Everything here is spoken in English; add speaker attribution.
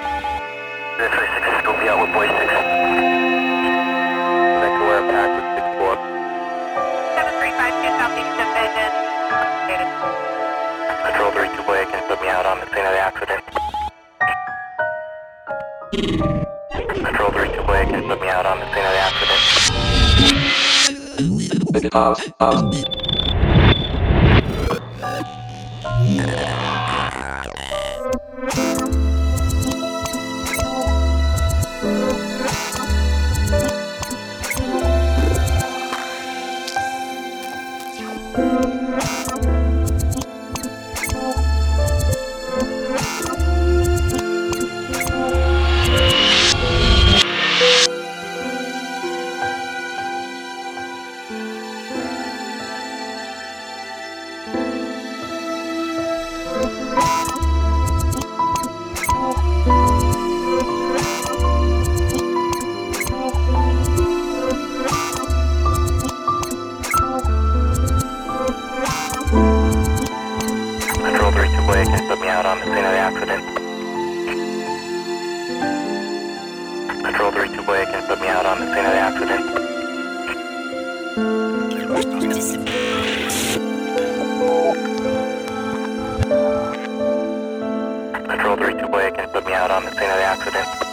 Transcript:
Speaker 1: The 36 will be out with boy 6. Next aware pack with 6-4.
Speaker 2: 7352 Southeast Division.
Speaker 1: Control 3 boy, can put me out on the scene of the accident. Control 3 boy, can put me out on the scene of the accident. Control 3 boy, can put me out on the scene of the accident. Control 3 boy, can put me out on the scene of the accident. Control 3 boy, can put me out on the scene of the accident.